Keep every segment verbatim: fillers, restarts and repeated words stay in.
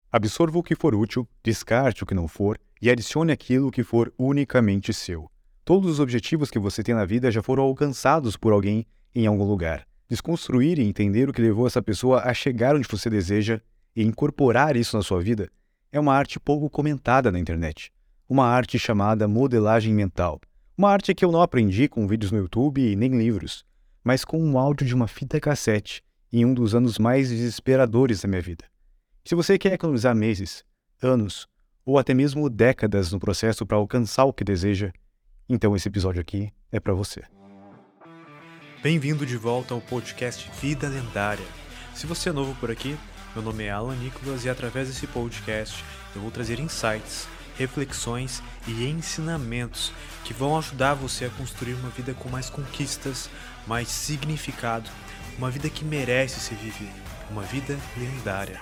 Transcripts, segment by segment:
Absorva o que for útil, descarte o que não for e adicione aquilo que for unicamente seu. Todos os objetivos que você tem na vida já foram alcançados por alguém em algum lugar. Desconstruir e entender o que levou essa pessoa a chegar onde você deseja e incorporar isso na sua vida é uma arte pouco comentada na internet. Uma arte chamada modelagem mental. Uma arte que eu não aprendi com vídeos no YouTube e nem livros, mas com um áudio de uma fita cassete em um dos anos mais desesperadores da minha vida. Se você quer economizar meses, anos ou até mesmo décadas no processo para alcançar o que deseja, então esse episódio aqui é para você. Bem-vindo de volta ao podcast Vida Lendária. Se você é novo por aqui, meu nome é Alan Nicolas e através desse podcast eu vou trazer insights, reflexões e ensinamentos que vão ajudar você a construir uma vida com mais conquistas, mais significado, uma vida que merece ser vivida, uma vida lendária.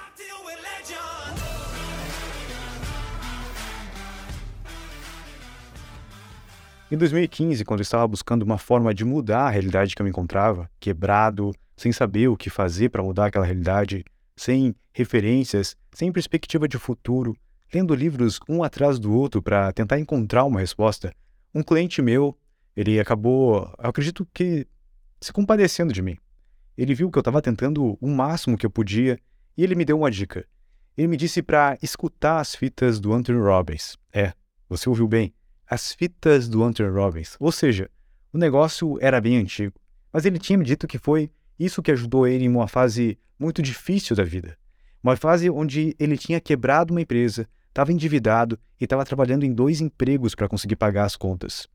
Em dois mil e quinze, quando eu estava buscando uma forma de mudar a realidade que eu me encontrava, quebrado, sem saber o que fazer para mudar aquela realidade, sem referências, sem perspectiva de futuro, lendo livros um atrás do outro para tentar encontrar uma resposta, um cliente meu, ele acabou, eu acredito que, se compadecendo de mim. Ele viu que eu estava tentando o máximo que eu podia e ele me deu uma dica. Ele me disse para escutar as fitas do Anthony Robbins. É, você ouviu bem. As fitas do Anthony Robbins. Ou seja, o negócio era bem antigo, mas ele tinha me dito que foi isso que ajudou ele em uma fase muito difícil da vida. Uma fase onde ele tinha quebrado uma empresa, estava endividado e estava trabalhando em dois empregos para conseguir pagar as contas.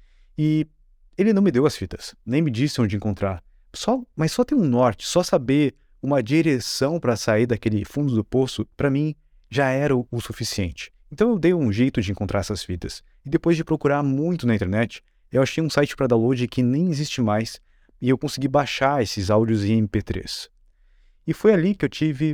E ele não me deu as fitas, nem me disse onde encontrar. Só, mas só ter um norte, só saber uma direção para sair daquele fundo do poço, para mim, já era o, o suficiente. Então eu dei um jeito de encontrar essas fitas. E depois de procurar muito na internet, eu achei um site para download que nem existe mais e eu consegui baixar esses áudios em M P três. E foi ali que eu tive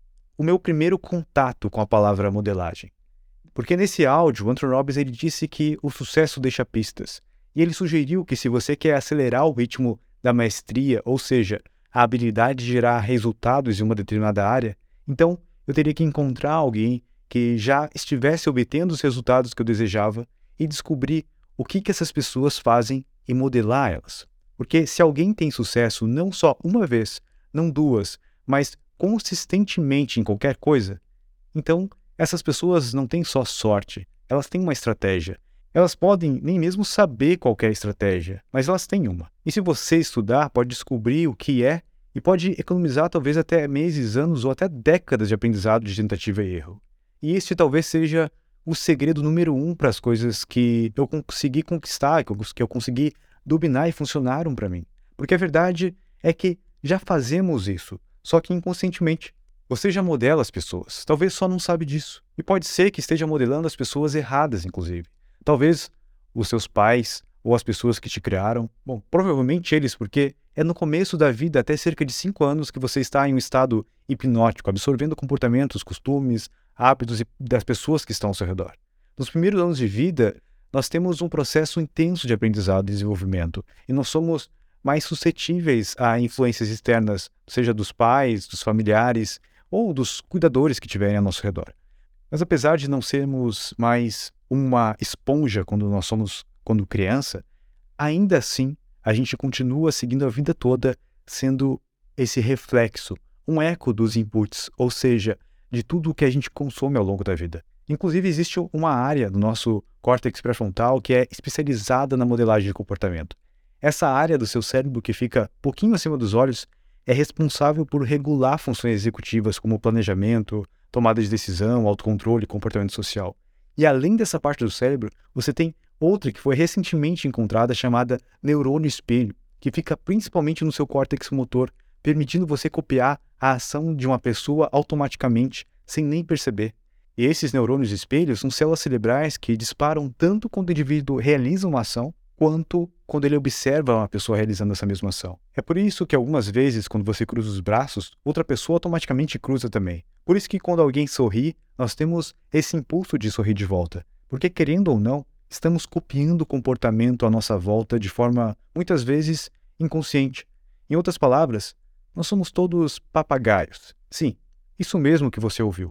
o meu primeiro contato com a palavra modelagem. Porque nesse áudio, o Anthony Robbins ele disse que o sucesso deixa pistas. E ele sugeriu que se você quer acelerar o ritmo da maestria, ou seja, a habilidade de gerar resultados em uma determinada área, então eu teria que encontrar alguém que já estivesse obtendo os resultados que eu desejava e descobrir o que, que essas pessoas fazem e modelar elas. Porque se alguém tem sucesso não só uma vez, não duas, mas consistentemente em qualquer coisa, então essas pessoas não têm só sorte, elas têm uma estratégia. Elas podem nem mesmo saber qual é a estratégia, mas elas têm uma. E se você estudar, pode descobrir o que é e pode economizar talvez até meses, anos ou até décadas de aprendizado de tentativa e erro. E este talvez seja o segredo número um para as coisas que eu consegui conquistar, que eu, que eu consegui dominar e funcionaram para mim. Porque a verdade é que já fazemos isso, só que inconscientemente. Você já modela as pessoas, talvez só não sabe disso. E pode ser que esteja modelando as pessoas erradas, inclusive. Talvez os seus pais ou as pessoas que te criaram. Bom, provavelmente eles, porque é no começo da vida, até cerca de cinco anos, que você está em um estado hipnótico, absorvendo comportamentos, costumes, hábitos das pessoas que estão ao seu redor. Nos primeiros anos de vida, nós temos um processo intenso de aprendizado e desenvolvimento, e nós somos mais suscetíveis a influências externas, seja dos pais, dos familiares ou dos cuidadores que tiverem ao nosso redor. Mas apesar de não sermos mais uma esponja quando nós somos quando criança, ainda assim a gente continua seguindo a vida toda sendo esse reflexo, um eco dos inputs, ou seja, de tudo o que a gente consome ao longo da vida. Inclusive, existe uma área do nosso córtex pré-frontal que é especializada na modelagem de comportamento. Essa área do seu cérebro que fica um pouquinho acima dos olhos é responsável por regular funções executivas como planejamento, tomada de decisão, autocontrole e comportamento social. E além dessa parte do cérebro, você tem outra que foi recentemente encontrada chamada neurônio espelho, que fica principalmente no seu córtex motor, permitindo você copiar a ação de uma pessoa automaticamente, sem nem perceber. E esses neurônios espelhos são células cerebrais que disparam tanto quando o indivíduo realiza uma ação, quanto quando ele observa uma pessoa realizando essa mesma ação. É por isso que algumas vezes, quando você cruza os braços, outra pessoa automaticamente cruza também. Por isso que quando alguém sorri, nós temos esse impulso de sorrir de volta. Porque, querendo ou não, estamos copiando o comportamento à nossa volta de forma, muitas vezes, inconsciente. Em outras palavras, nós somos todos papagaios. Sim, isso mesmo que você ouviu.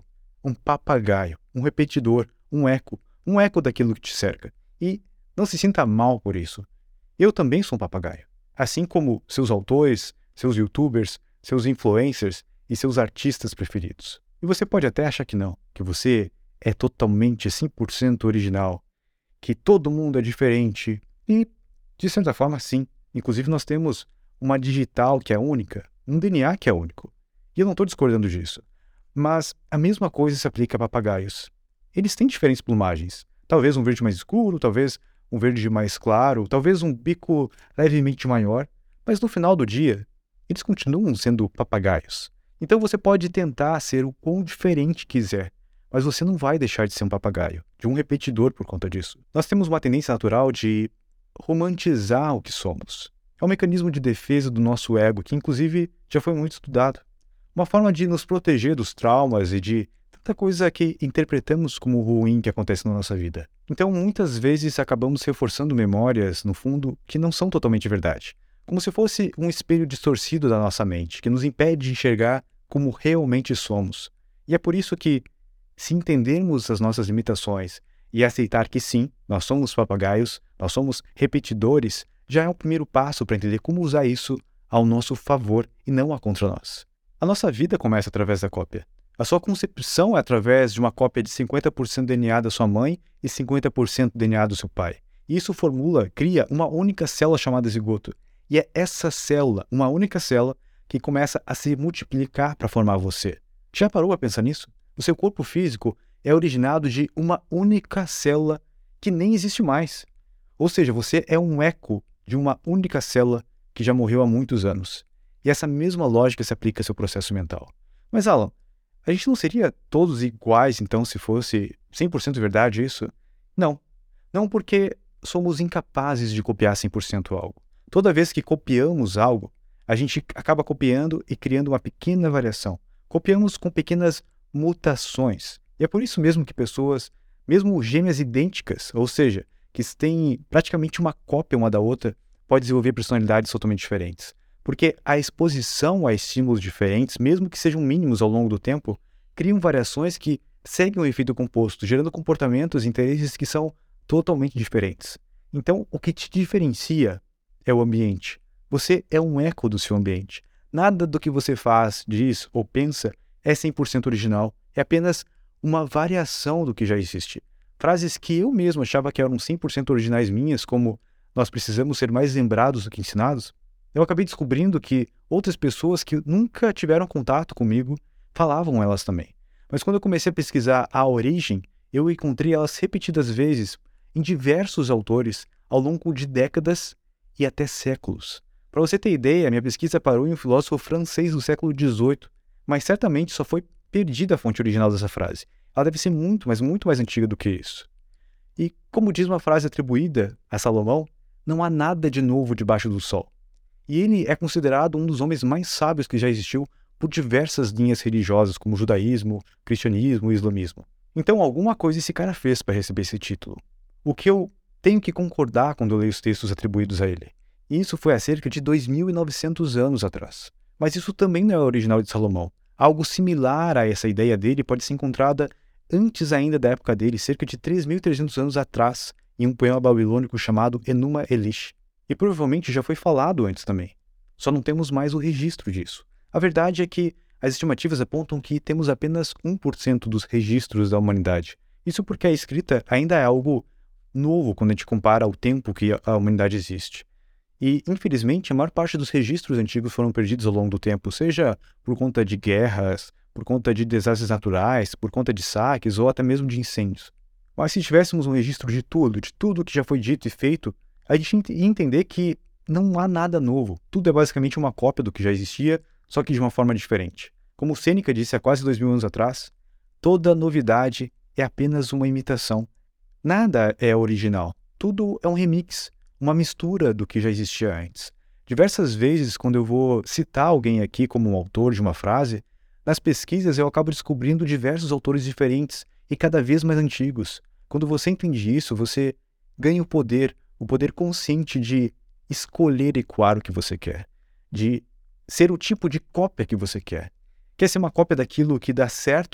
um papagaio, um repetidor, um eco, um eco daquilo que te cerca. E não se sinta mal por isso. Eu também sou um papagaio. Assim como seus autores, seus youtubers, seus influencers e seus artistas preferidos. E você pode até achar que não, que você é totalmente cem por cento original, que todo mundo é diferente. E, de certa forma, sim. Inclusive, nós temos uma digital que é única, um D N A que é único. E eu não estou discordando disso. Mas a mesma coisa se aplica a papagaios. Eles têm diferentes plumagens. Talvez um verde mais escuro, talvez um verde mais claro, talvez um bico levemente maior. Mas no final do dia, eles continuam sendo papagaios. Então você pode tentar ser o quão diferente quiser, mas você não vai deixar de ser um papagaio, de um repetidor por conta disso. Nós temos uma tendência natural de romantizar o que somos. É um mecanismo de defesa do nosso ego, que inclusive já foi muito estudado. Uma forma de nos proteger dos traumas e de tanta coisa que interpretamos como ruim que acontece na nossa vida. Então, muitas vezes acabamos reforçando memórias, no fundo, que não são totalmente verdade. Como se fosse um espelho distorcido da nossa mente, que nos impede de enxergar como realmente somos. E é por isso que, se entendermos as nossas limitações e aceitar que sim, nós somos papagaios, nós somos repetidores, já é um primeiro passo para entender como usar isso ao nosso favor e não a contra nós. A nossa vida começa através da cópia. A sua concepção é através de uma cópia de cinquenta por cento D N A da sua mãe e cinquenta por cento D N A do seu pai. E isso formula, cria uma única célula chamada zigoto. E é essa célula, uma única célula, que começa a se multiplicar para formar você. Já parou a pensar nisso? O seu corpo físico é originado de uma única célula que nem existe mais. Ou seja, você é um eco de uma única célula que já morreu há muitos anos. E essa mesma lógica se aplica ao seu processo mental. Mas, Alan, a gente não seria todos iguais, então, se fosse cem por cento verdade isso? Não. Não porque somos incapazes de copiar cem por cento algo. Toda vez que copiamos algo, a gente acaba copiando e criando uma pequena variação. Copiamos com pequenas mutações. E é por isso mesmo que pessoas, mesmo gêmeas idênticas, ou seja, que têm praticamente uma cópia uma da outra, podem desenvolver personalidades totalmente diferentes. Porque a exposição a estímulos diferentes, mesmo que sejam mínimos ao longo do tempo, criam variações que seguem o efeito composto, gerando comportamentos e interesses que são totalmente diferentes. Então, o que te diferencia é o ambiente. Você é um eco do seu ambiente. Nada do que você faz, diz ou pensa é cem por cento original. É apenas uma variação do que já existe. Frases que eu mesmo achava que eram cem por cento originais minhas, como nós precisamos ser mais lembrados do que ensinados, eu acabei descobrindo que outras pessoas que nunca tiveram contato comigo falavam elas também. Mas quando eu comecei a pesquisar a origem, eu encontrei elas repetidas vezes em diversos autores ao longo de décadas e até séculos. Para você ter ideia, minha pesquisa parou em um filósofo francês do século dezoito, mas certamente só foi perdida a fonte original dessa frase. Ela deve ser muito, mas muito mais antiga do que isso. E, como diz uma frase atribuída a Salomão, não há nada de novo debaixo do sol. E ele é considerado um dos homens mais sábios que já existiu por diversas linhas religiosas, como o judaísmo, cristianismo e islamismo. Então, alguma coisa esse cara fez para receber esse título. O que eu tenho que concordar quando eu leio os textos atribuídos a ele. E isso foi há cerca de dois mil e novecentos anos atrás. Mas isso também não é original de Salomão. Algo similar a essa ideia dele pode ser encontrada antes ainda da época dele, cerca de três mil e trezentos anos atrás, em um poema babilônico chamado Enuma Elish. E provavelmente já foi falado antes também. Só não temos mais o registro disso. A verdade é que as estimativas apontam que temos apenas um por cento dos registros da humanidade. Isso porque a escrita ainda é algo novo quando a gente compara ao tempo que a humanidade existe. E, infelizmente, a maior parte dos registros antigos foram perdidos ao longo do tempo, seja por conta de guerras, por conta de desastres naturais, por conta de saques ou até mesmo de incêndios. Mas se tivéssemos um registro de tudo, de tudo que já foi dito e feito, a gente ia entender que não há nada novo. Tudo é basicamente uma cópia do que já existia, só que de uma forma diferente. Como Sêneca disse há quase dois mil anos atrás, toda novidade é apenas uma imitação. Nada é original. Tudo é um remix, uma mistura do que já existia antes. Diversas vezes, quando eu vou citar alguém aqui como um autor de uma frase, nas pesquisas eu acabo descobrindo diversos autores diferentes e cada vez mais antigos. Quando você entende isso, você ganha o poder, o poder consciente de escolher ecoar o que você quer, de ser o tipo de cópia que você quer. Quer ser uma cópia daquilo que dá certo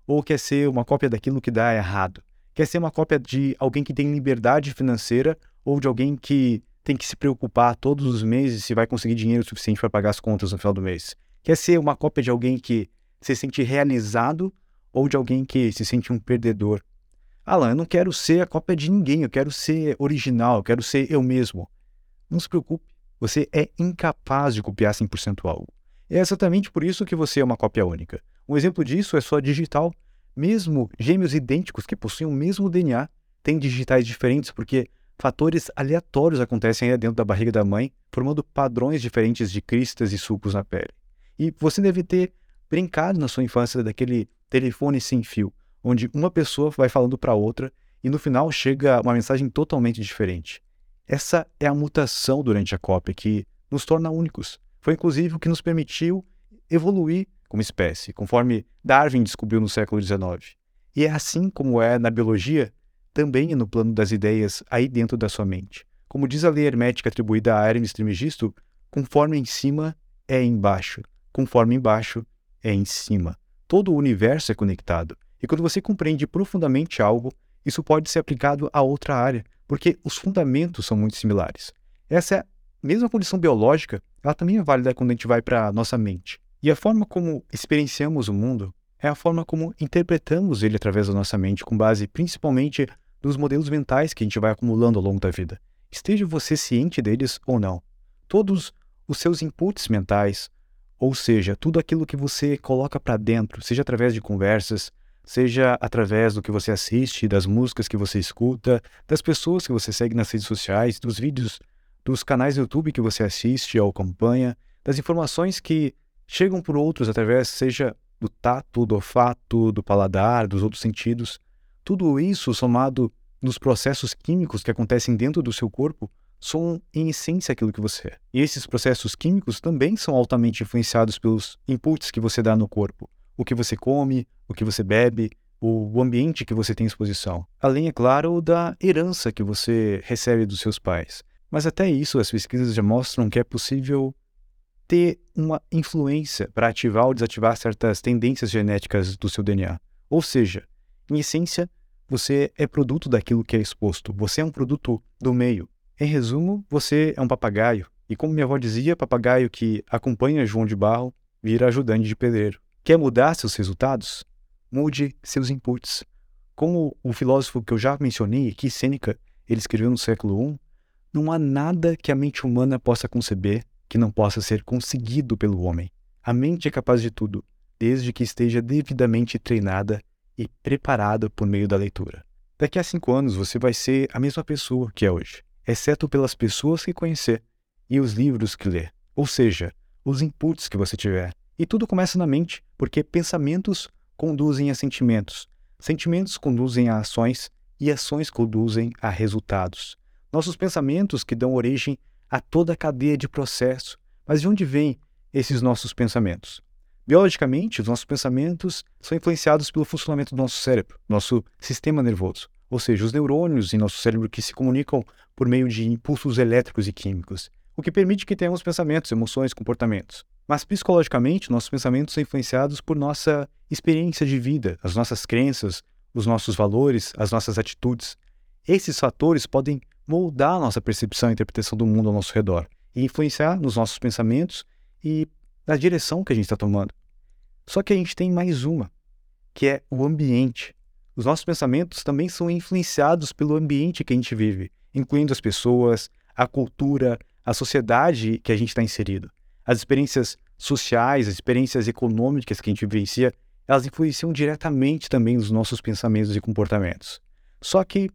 ou quer ser uma cópia daquilo que dá errado? Quer ser uma cópia de alguém que tem liberdade financeira ou de alguém que tem que se preocupar todos os meses se vai conseguir dinheiro suficiente para pagar as contas no final do mês? Quer ser uma cópia de alguém que se sente realizado ou de alguém que se sente um perdedor? Alan, eu não quero ser a cópia de ninguém, eu quero ser original, eu quero ser eu mesmo. Não se preocupe, você é incapaz de copiar cem por cento algo. É exatamente por isso que você é uma cópia única. Um exemplo disso é sua digital. Mesmo gêmeos idênticos que possuem o mesmo D N A têm digitais diferentes porque fatores aleatórios acontecem aí dentro da barriga da mãe, formando padrões diferentes de cristas e sulcos na pele. E você deve ter brincado na sua infância daquele telefone sem fio, onde uma pessoa vai falando para outra e no final chega uma mensagem totalmente diferente. Essa é a mutação durante a cópia que nos torna únicos. Foi inclusive o que nos permitiu evoluir como espécie, conforme Darwin descobriu no século dezenove. E é assim como é na biologia, também é no plano das ideias aí dentro da sua mente. Como diz a lei hermética atribuída a Hermes Trismegisto, conforme em cima é embaixo, conforme embaixo é em cima. Todo o universo é conectado. E quando você compreende profundamente algo, isso pode ser aplicado a outra área, porque os fundamentos são muito similares. Essa é a mesma condição biológica, ela também é válida quando a gente vai para a nossa mente. E a forma como experienciamos o mundo é a forma como interpretamos ele através da nossa mente, com base principalmente nos modelos mentais que a gente vai acumulando ao longo da vida. Esteja você ciente deles ou não. Todos os seus inputs mentais, ou seja, tudo aquilo que você coloca para dentro, seja através de conversas, seja através do que você assiste, das músicas que você escuta, das pessoas que você segue nas redes sociais, dos vídeos, dos canais do YouTube que você assiste ou acompanha, das informações que chegam por outros através, seja do tato, do olfato, do paladar, dos outros sentidos. Tudo isso somado nos processos químicos que acontecem dentro do seu corpo são, em essência, aquilo que você é. E esses processos químicos também são altamente influenciados pelos inputs que você dá no corpo. O que você come, o que você bebe, o ambiente que você tem exposição. Além, é claro, da herança que você recebe dos seus pais. Mas até isso, as pesquisas já mostram que é possível ter uma influência para ativar ou desativar certas tendências genéticas do seu D N A. Ou seja, em essência, você é produto daquilo que é exposto. Você é um produto do meio. Em resumo, você é um papagaio. E como minha avó dizia, papagaio que acompanha João de Barro vira ajudante de pedreiro. Quer mudar seus resultados? Mude seus inputs. Como o filósofo que eu já mencionei aqui, Sêneca, ele escreveu no século primeiro, não há nada que a mente humana possa conceber que não possa ser conseguido pelo homem. A mente é capaz de tudo, desde que esteja devidamente treinada e preparada por meio da leitura. Daqui a cinco anos você vai ser a mesma pessoa que é hoje, exceto pelas pessoas que conhecer e os livros que ler, ou seja, os inputs que você tiver. E tudo começa na mente, porque pensamentos conduzem a sentimentos, sentimentos conduzem a ações e ações conduzem a resultados. Nossos pensamentos que dão origem a toda a cadeia de processo. Mas de onde vêm esses nossos pensamentos? Biologicamente, os nossos pensamentos são influenciados pelo funcionamento do nosso cérebro, nosso sistema nervoso, ou seja, os neurônios em nosso cérebro que se comunicam por meio de impulsos elétricos e químicos, o que permite que tenhamos pensamentos, emoções, comportamentos. Mas psicologicamente, nossos pensamentos são influenciados por nossa experiência de vida, as nossas crenças, os nossos valores, as nossas atitudes. Esses fatores podem moldar a nossa percepção e interpretação do mundo ao nosso redor e influenciar nos nossos pensamentos e na direção que a gente está tomando. Só que a gente tem mais uma, que é o ambiente. Os nossos pensamentos também são influenciados pelo ambiente que a gente vive, incluindo as pessoas, a cultura, a sociedade que a gente está inserido. As experiências sociais, as experiências econômicas que a gente vivencia, elas influenciam diretamente também nos nossos pensamentos e comportamentos. Só que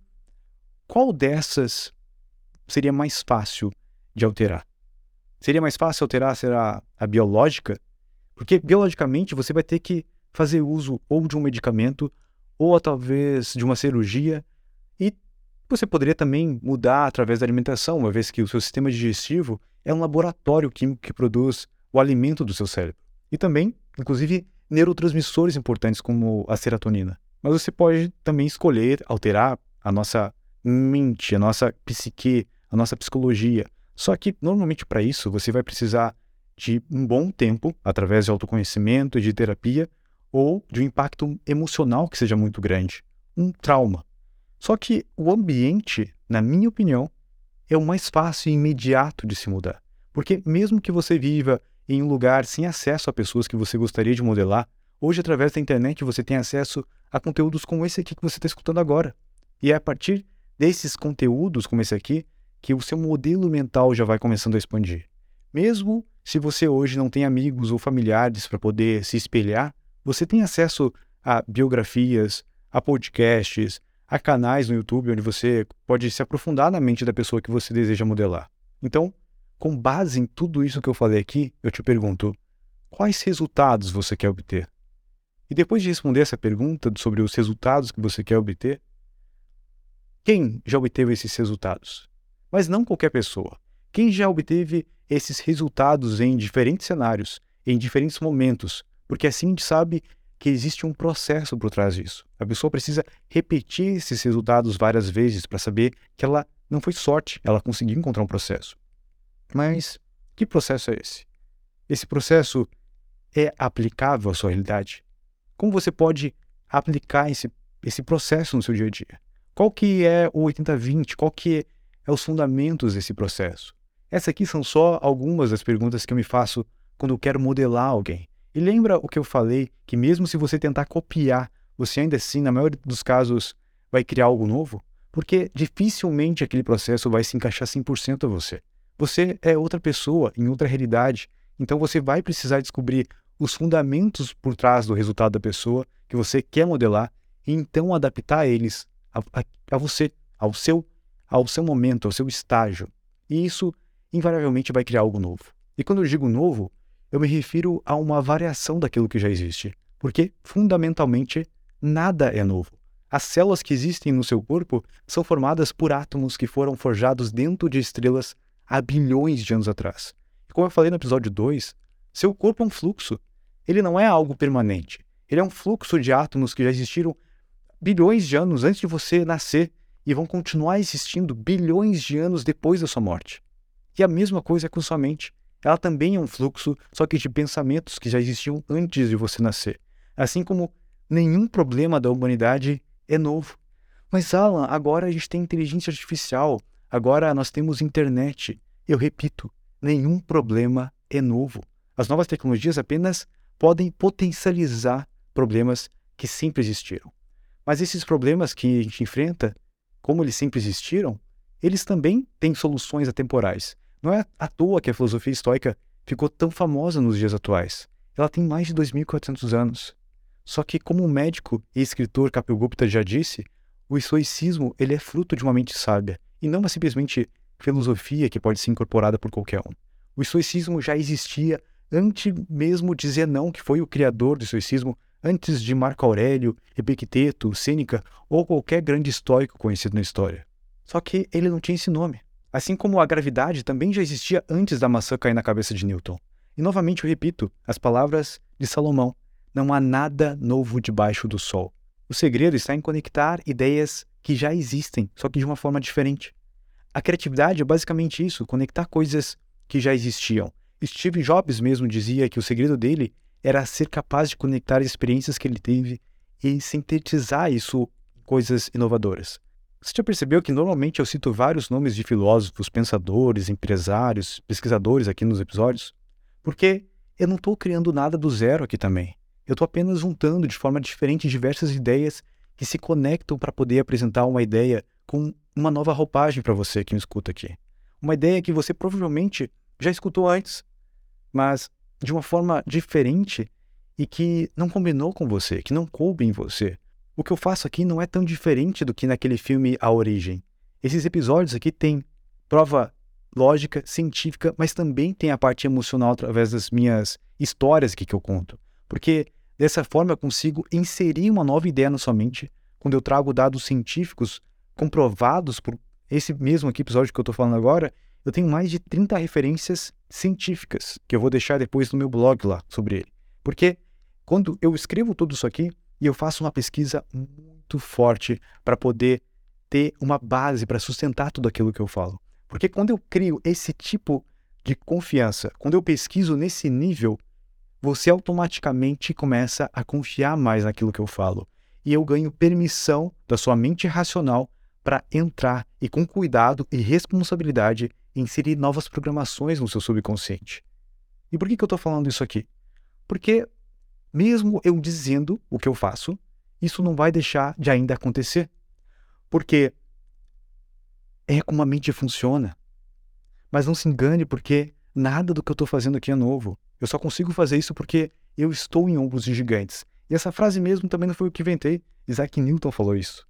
qual dessas seria mais fácil de alterar? Seria mais fácil alterar, será a biológica? Porque biologicamente você vai ter que fazer uso ou de um medicamento ou talvez de uma cirurgia e você poderia também mudar através da alimentação, uma vez que o seu sistema digestivo é um laboratório químico que produz o alimento do seu cérebro. E também, inclusive, neurotransmissores importantes como a serotonina. Mas você pode também escolher alterar a nossa mente, a nossa psique, a nossa psicologia. Só que, normalmente, para isso, você vai precisar de um bom tempo, através de autoconhecimento e de terapia, ou de um impacto emocional que seja muito grande, um trauma. Só que o ambiente, na minha opinião, é o mais fácil e imediato de se mudar. Porque mesmo que você viva em um lugar sem acesso a pessoas que você gostaria de modelar, hoje através da internet você tem acesso a conteúdos como esse aqui que você está escutando agora. E é a partir desses conteúdos como esse aqui que o seu modelo mental já vai começando a expandir. Mesmo se você hoje não tem amigos ou familiares para poder se espelhar, você tem acesso a biografias, a podcasts, a canais no YouTube onde você pode se aprofundar na mente da pessoa que você deseja modelar. Então, com base em tudo isso que eu falei aqui, eu te pergunto, quais resultados você quer obter? E depois de responder essa pergunta sobre os resultados que você quer obter, quem já obteve esses resultados? Mas não qualquer pessoa. Quem já obteve esses resultados em diferentes cenários, em diferentes momentos? Porque assim a gente sabe que existe um processo por trás disso. A pessoa precisa repetir esses resultados várias vezes para saber que ela não foi sorte, ela conseguiu encontrar um processo. Mas que processo é esse? Esse processo é aplicável à sua realidade? Como você pode aplicar esse, esse processo no seu dia a dia? Qual que é o oitenta vinte? Qual que é os fundamentos desse processo? Essas aqui são só algumas das perguntas que eu me faço quando eu quero modelar alguém. E lembra o que eu falei, que mesmo se você tentar copiar, você ainda assim, na maioria dos casos, vai criar algo novo? Porque dificilmente aquele processo vai se encaixar cem por cento a você. Você é outra pessoa, em outra realidade, então você vai precisar descobrir os fundamentos por trás do resultado da pessoa que você quer modelar e então adaptar eles a, a, a você, ao seu, ao seu momento, ao seu estágio. E isso invariavelmente vai criar algo novo. E quando eu digo novo, eu me refiro a uma variação daquilo que já existe, porque fundamentalmente nada é novo. As células que existem no seu corpo são formadas por átomos que foram forjados dentro de estrelas há bilhões de anos atrás. E como eu falei no episódio dois, seu corpo é um fluxo. Ele não é algo permanente. Ele é um fluxo de átomos que já existiram bilhões de anos antes de você nascer e vão continuar existindo bilhões de anos depois da sua morte. E a mesma coisa é com sua mente. Ela também é um fluxo, só que de pensamentos que já existiam antes de você nascer. Assim como nenhum problema da humanidade é novo. Mas, Alan, agora a gente tem inteligência artificial, agora nós temos internet. Eu repito, nenhum problema é novo. As novas tecnologias apenas podem potencializar problemas que sempre existiram. Mas esses problemas que a gente enfrenta, como eles sempre existiram, eles também têm soluções atemporais. Não é à toa que a filosofia estoica ficou tão famosa nos dias atuais. Ela tem mais de dois mil e quatrocentos anos. Só que, como o médico e escritor Kapil Gupta já disse, o estoicismo ele é fruto de uma mente sábia, e não uma simplesmente filosofia que pode ser incorporada por qualquer um. O estoicismo já existia antes mesmo de Zenão, que foi o criador do estoicismo, antes de Marco Aurélio, Epicteto, Sêneca ou qualquer grande estoico conhecido na história. Só que ele não tinha esse nome. Assim como a gravidade também já existia antes da maçã cair na cabeça de Newton. E novamente eu repito, as palavras de Salomão, não há nada novo debaixo do sol. O segredo está em conectar ideias que já existem, só que de uma forma diferente. A criatividade é basicamente isso, conectar coisas que já existiam. Steve Jobs mesmo dizia que o segredo dele era ser capaz de conectar experiências que ele teve e sintetizar isso em coisas inovadoras. Você já percebeu que normalmente eu cito vários nomes de filósofos, pensadores, empresários, pesquisadores aqui nos episódios? Porque eu não estou criando nada do zero aqui também. Eu estou apenas juntando de forma diferente diversas ideias que se conectam para poder apresentar uma ideia com uma nova roupagem para você que me escuta aqui. Uma ideia que você provavelmente já escutou antes, mas de uma forma diferente e que não combinou com você, que não coube em você. O que eu faço aqui não é tão diferente do que naquele filme A Origem. Esses episódios aqui têm prova lógica, científica, mas também tem a parte emocional através das minhas histórias aqui que eu conto. Porque dessa forma eu consigo inserir uma nova ideia na sua mente quando eu trago dados científicos comprovados por esse mesmo aqui episódio que eu estou falando agora. Eu tenho mais de trinta referências científicas que eu vou deixar depois no meu blog lá sobre ele. Porque quando eu escrevo tudo isso aqui e eu faço uma pesquisa muito forte para poder ter uma base para sustentar tudo aquilo que eu falo. Porque quando eu crio esse tipo de confiança, quando eu pesquiso nesse nível, você automaticamente começa a confiar mais naquilo que eu falo. E eu ganho permissão da sua mente racional para entrar e, com cuidado e responsabilidade, inserir novas programações no seu subconsciente. E por que, que eu estou falando isso aqui? Porque, mesmo eu dizendo o que eu faço, isso não vai deixar de ainda acontecer. Porque é como a mente funciona. Mas não se engane, porque nada do que eu estou fazendo aqui é novo. Eu só consigo fazer isso porque eu estou em ombros de gigantes. E essa frase mesmo também não foi eu que inventei. Isaac Newton falou isso.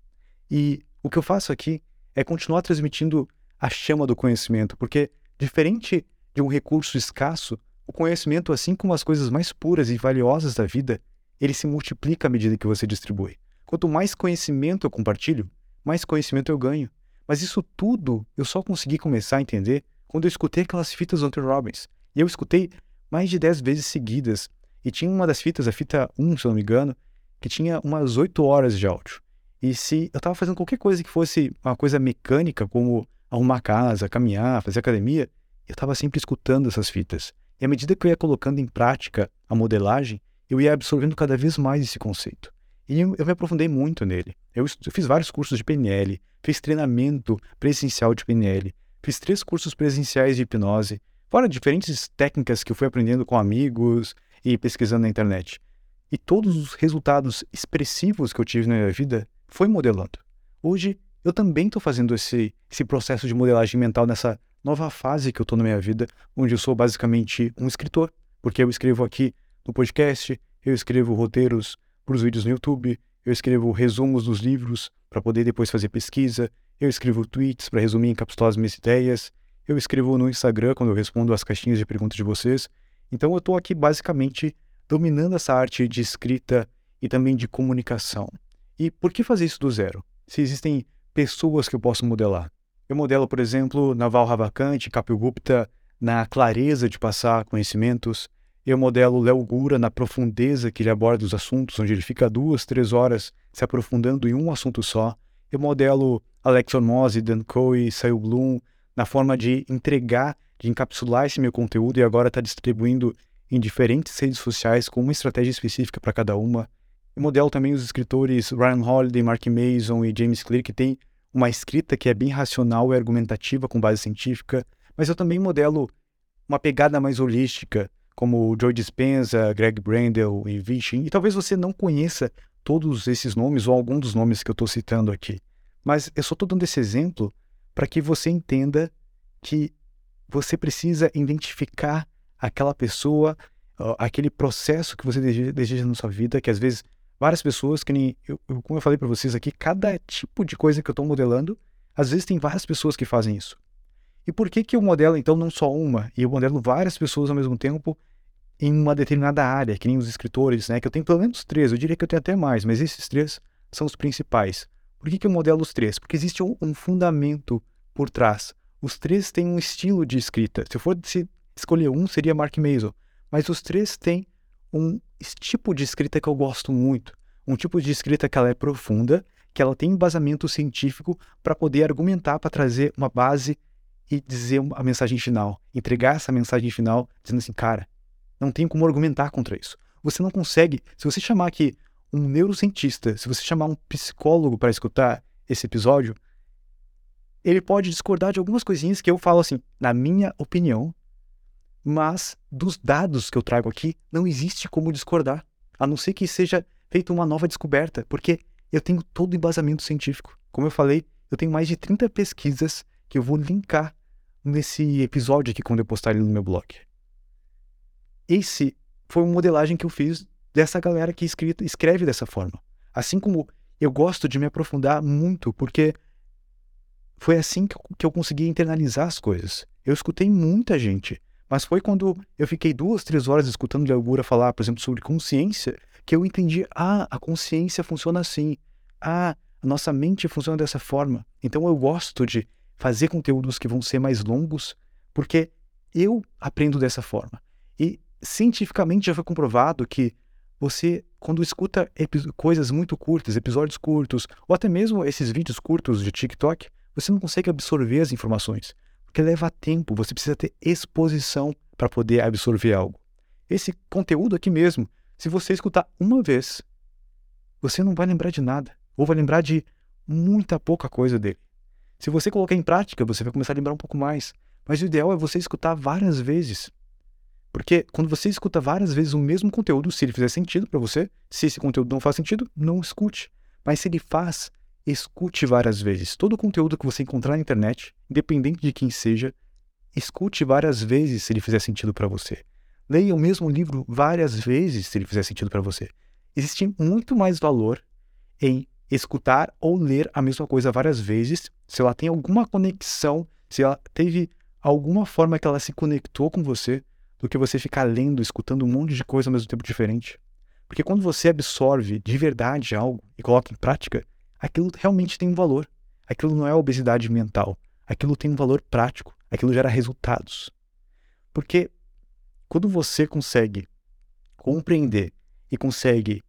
E o que eu faço aqui é continuar transmitindo a chama do conhecimento, porque, diferente de um recurso escasso, o conhecimento, assim como as coisas mais puras e valiosas da vida, ele se multiplica à medida que você distribui. Quanto mais conhecimento eu compartilho, mais conhecimento eu ganho. Mas isso tudo eu só consegui começar a entender quando eu escutei aquelas fitas do Anthony Robbins. E eu escutei mais de dez vezes seguidas. E tinha uma das fitas, a fita um, se eu não me engano, que tinha umas oito horas de áudio. E se eu estava fazendo qualquer coisa que fosse uma coisa mecânica, como arrumar a casa, caminhar, fazer academia, eu estava sempre escutando essas fitas. E à medida que eu ia colocando em prática a modelagem, eu ia absorvendo cada vez mais esse conceito. E eu, eu me aprofundei muito nele. Eu, eu fiz vários cursos de P N L, fiz treinamento presencial de P N L, fiz três cursos presenciais de hipnose, fora diferentes técnicas que eu fui aprendendo com amigos e pesquisando na internet. E todos os resultados expressivos que eu tive na minha vida foi modelando. Hoje, eu também estou fazendo esse, esse processo de modelagem mental nessa nova fase que eu estou na minha vida, onde eu sou basicamente um escritor, porque eu escrevo aqui no podcast, eu escrevo roteiros para os vídeos no YouTube, eu escrevo resumos dos livros para poder depois fazer pesquisa, eu escrevo tweets para resumir e encapsular as minhas ideias, eu escrevo no Instagram quando eu respondo as caixinhas de perguntas de vocês. Então eu estou aqui basicamente dominando essa arte de escrita e também de comunicação. E por que fazer isso do zero? Se existem pessoas que eu posso modelar. Eu modelo, por exemplo, Naval Ravikant, Kapil Gupta, na clareza de passar conhecimentos. Eu modelo Léo Gura na profundeza que ele aborda os assuntos, onde ele fica duas, três horas se aprofundando em um assunto só. Eu modelo Alex Hormozi, Dan Coe, Sail Bloom, na forma de entregar, de encapsular esse meu conteúdo e agora está distribuindo em diferentes redes sociais com uma estratégia específica para cada uma. Eu modelo também os escritores Ryan Holiday, Mark Mason e James Clear, que tem uma escrita que é bem racional e argumentativa com base científica, mas eu também modelo uma pegada mais holística, como Joe Dispenza, Greg Brandel e Vishen. E talvez você não conheça todos esses nomes ou algum dos nomes que eu estou citando aqui. Mas eu só estou dando esse exemplo para que você entenda que você precisa identificar aquela pessoa, aquele processo que você deseja na sua vida, que às vezes várias pessoas, que nem eu, eu, como eu falei para vocês aqui, cada tipo de coisa que eu estou modelando, às vezes tem várias pessoas que fazem isso. E por que que eu modelo então não só uma, e eu modelo várias pessoas ao mesmo tempo em uma determinada área, que nem os escritores, né? Que eu tenho pelo menos três, eu diria que eu tenho até mais, mas esses três são os principais. Por que que eu modelo os três? Porque existe um, um fundamento por trás. Os três têm um estilo de escrita. Se eu for escolher um, seria Mark Mason. Mas os três têm um tipo de escrita que eu gosto muito. Um tipo de escrita que ela é profunda, que ela tem embasamento científico para poder argumentar, para trazer uma base e dizer a mensagem final. Entregar essa mensagem final dizendo assim, cara, não tem como argumentar contra isso. Você não consegue, se você chamar aqui um neurocientista, se você chamar um psicólogo para escutar esse episódio, ele pode discordar de algumas coisinhas que eu falo assim, na minha opinião, mas dos dados que eu trago aqui, não existe como discordar, a não ser que seja feita uma nova descoberta, porque eu tenho todo o embasamento científico. Como eu falei, eu tenho mais de trinta pesquisas que eu vou linkar nesse episódio aqui quando eu postar ele no meu blog. Esse foi uma modelagem que eu fiz dessa galera que escrita, escreve dessa forma. Assim como eu gosto de me aprofundar muito, porque foi assim que eu, que eu consegui internalizar as coisas. Eu escutei muita gente, mas foi quando eu fiquei duas, três horas escutando Léo Gura falar, por exemplo, sobre consciência, que eu entendi, ah, a consciência funciona assim, ah, a nossa mente funciona dessa forma. Então eu gosto de fazer conteúdos que vão ser mais longos, porque eu aprendo dessa forma. E cientificamente já foi comprovado que você, quando escuta coisas muito curtas, episódios curtos, ou até mesmo esses vídeos curtos de TikTok, você não consegue absorver as informações, porque leva tempo, você precisa ter exposição para poder absorver algo. Esse conteúdo aqui mesmo, se você escutar uma vez, você não vai lembrar de nada, ou vai lembrar de muita pouca coisa dele. Se você colocar em prática, você vai começar a lembrar um pouco mais. Mas o ideal é você escutar várias vezes. Porque quando você escuta várias vezes o mesmo conteúdo, se ele fizer sentido para você, se esse conteúdo não faz sentido, não escute. Mas se ele faz, escute várias vezes. Todo o conteúdo que você encontrar na internet, independente de quem seja, escute várias vezes se ele fizer sentido para você. Leia o mesmo livro várias vezes se ele fizer sentido para você. Existe muito mais valor em escutar ou ler a mesma coisa várias vezes, se ela tem alguma conexão, se ela teve alguma forma que ela se conectou com você, do que você ficar lendo, escutando um monte de coisa ao mesmo tempo diferente. Porque quando você absorve de verdade algo e coloca em prática, aquilo realmente tem um valor. Aquilo não é obesidade mental. Aquilo tem um valor prático. Aquilo gera resultados. Porque quando você consegue compreender e consegue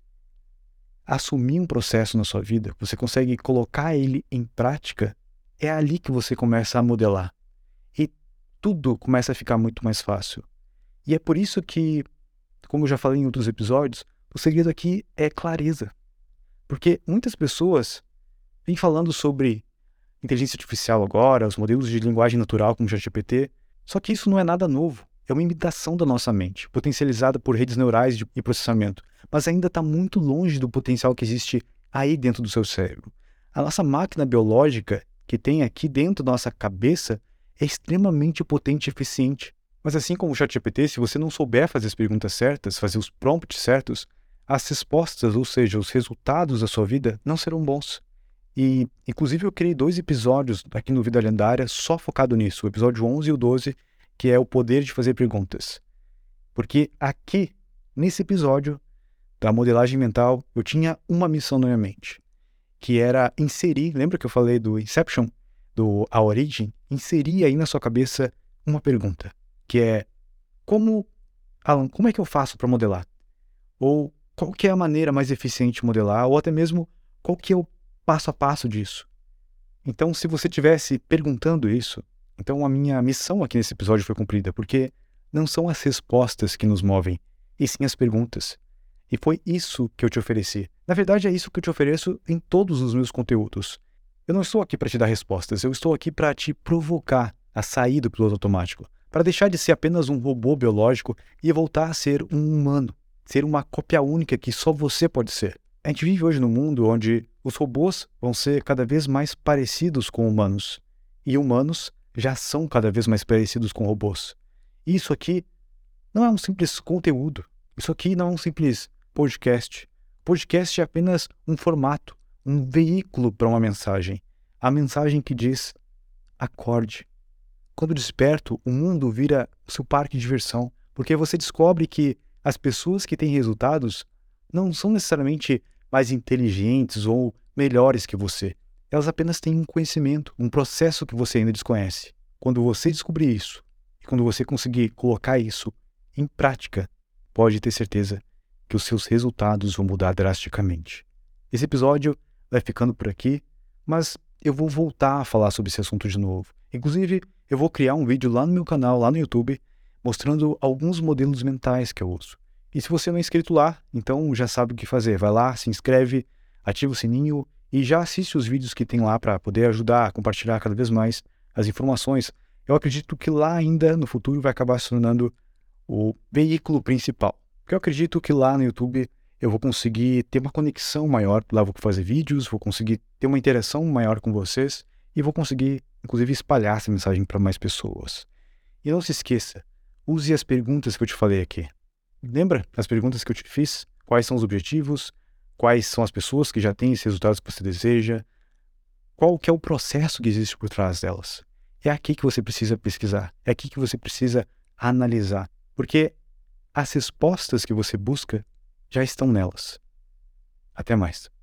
assumir um processo na sua vida, você consegue colocar ele em prática, é ali que você começa a modelar. E tudo começa a ficar muito mais fácil. E é por isso que, como eu já falei em outros episódios, o segredo aqui é clareza. Porque muitas pessoas vêm falando sobre inteligência artificial agora, os modelos de linguagem natural como o ChatGPT, só que isso não é nada novo. É uma imitação da nossa mente, potencializada por redes neurais de, e processamento, mas ainda está muito longe do potencial que existe aí dentro do seu cérebro. A nossa máquina biológica, que tem aqui dentro da nossa cabeça, é extremamente potente e eficiente. Mas assim como o ChatGPT, se você não souber fazer as perguntas certas, fazer os prompts certos, as respostas, ou seja, os resultados da sua vida, não serão bons. E, inclusive, eu criei dois episódios aqui no Vida Lendária só focado nisso, o episódio onze e o doze, que é o poder de fazer perguntas. Porque aqui, nesse episódio da modelagem mental, eu tinha uma missão na minha mente, que era inserir, lembra que eu falei do Inception, do A Origem? Inserir aí na sua cabeça uma pergunta, que é, como, Alan, como é que eu faço para modelar? Ou qual que é a maneira mais eficiente de modelar? Ou até mesmo, qual que é o passo a passo disso? Então, se você estivesse perguntando isso, então a minha missão aqui nesse episódio foi cumprida, porque não são as respostas que nos movem, e sim as perguntas. E foi isso que eu te ofereci. Na verdade, é isso que eu te ofereço em todos os meus conteúdos. Eu não estou aqui para te dar respostas, eu estou aqui para te provocar a sair do piloto automático, para deixar de ser apenas um robô biológico e voltar a ser um humano, ser uma cópia única que só você pode ser. A gente vive hoje num mundo onde os robôs vão ser cada vez mais parecidos com humanos, e humanos já são cada vez mais parecidos com robôs. E isso aqui não é um simples conteúdo, isso aqui não é um simples podcast. Podcast é apenas um formato, um veículo para uma mensagem. A mensagem que diz, acorde. Quando desperto, o mundo vira o seu parque de diversão, porque você descobre que as pessoas que têm resultados não são necessariamente mais inteligentes ou melhores que você. Elas apenas têm um conhecimento, um processo que você ainda desconhece. Quando você descobrir isso, e quando você conseguir colocar isso em prática, pode ter certeza que os seus resultados vão mudar drasticamente. Esse episódio vai ficando por aqui, mas eu vou voltar a falar sobre esse assunto de novo. Inclusive, eu vou criar um vídeo lá no meu canal, lá no YouTube, mostrando alguns modelos mentais que eu uso. E se você não é inscrito lá, então já sabe o que fazer. Vai lá, se inscreve, ativa o sininho e já assiste os vídeos que tem lá para poder ajudar a compartilhar cada vez mais as informações. Eu acredito que lá ainda no futuro vai acabar se tornando o veículo principal. Porque eu acredito que lá no YouTube eu vou conseguir ter uma conexão maior, lá vou fazer vídeos, vou conseguir ter uma interação maior com vocês e vou conseguir, inclusive, espalhar essa mensagem para mais pessoas. E não se esqueça, use as perguntas que eu te falei aqui. Lembra as perguntas que eu te fiz? Quais são os objetivos? Quais são as pessoas que já têm esses resultados que você deseja? Qual que é o processo que existe por trás delas? É aqui que você precisa pesquisar, é aqui que você precisa analisar, porque as respostas que você busca já estão nelas. Até mais.